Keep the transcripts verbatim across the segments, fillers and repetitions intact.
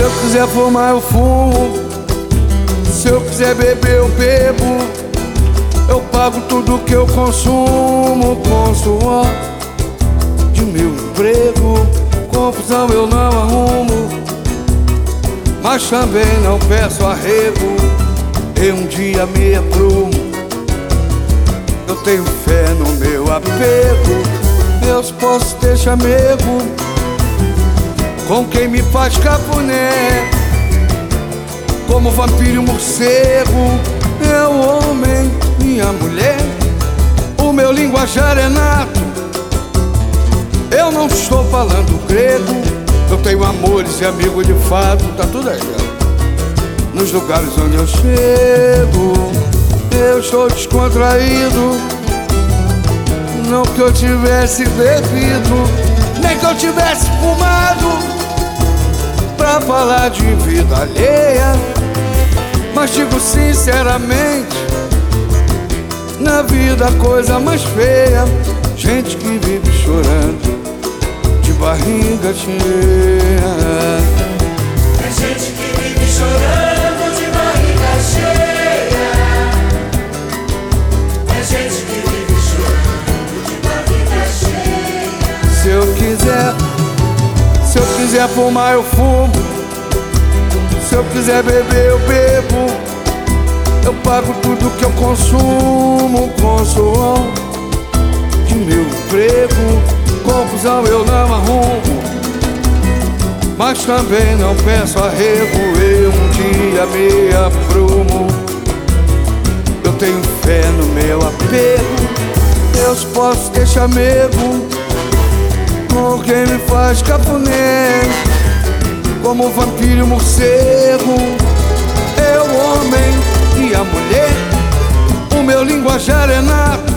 eu quiser fumar eu fumo, se eu quiser beber eu bebo. Eu pago tudo que eu consumo com suor de meu emprego. Confusão eu não arrumo, mas também não peço arrego. E um dia me aprumo, eu tenho fé no meu apego. Deus posso ter chamego com quem me faz cafuné, como vampiro e morcego, meu homem e a mulher. O meu linguajar é nato, eu não estou falando grego. Eu tenho amores e amigos de fato, tá tudo aí, ó. Nos lugares onde eu chego, eu estou descontraído. Não que eu tivesse bebido, nem que eu tivesse fumado pra falar de vida alheia. Mas digo sinceramente, na vida a coisa mais feia, gente que vive chorando de barriga cheia. É gente que vive chorando de barriga cheia. É gente que vive chorando de barriga cheia. Se eu quiser, se eu quiser fumar eu fumo, se eu quiser beber eu bebo. Eu pago tudo que eu consumo com suor de meu emprego. Confusão eu não arrumo, mas também não peço arrego. Eu um dia me aprumo, eu tenho fé no meu apego. Deus posso ter chamego com quem me faz cafuné, como vampiro e morcego, eu homem e a mulher. O meu linguajar é nato,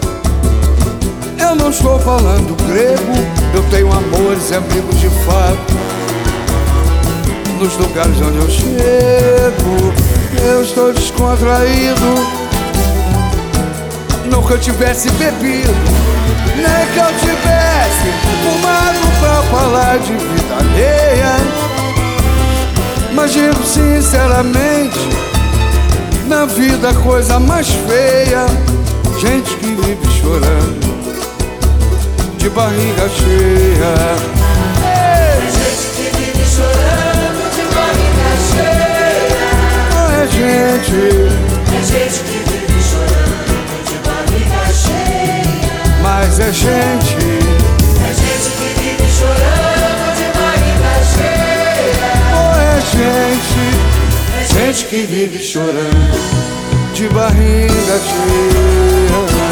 eu não estou falando grego. Eu tenho amores e amigos de fato, nos lugares onde eu chego, eu estou descontraído. Não que eu tivesse bebido, nem que eu tivesse fumado pra falar de vida alheia. Mas digo sinceramente, na vida a coisa mais feia, gente que vive chorando de barriga cheia. É gente que vive chorando de barriga cheia. Não é gente, É gente que vive chorando de barriga cheia. mas é gente. É gente que vive chorando de barriga cheia. Não é gente, É gente gente que vive chorando de barriga cheia.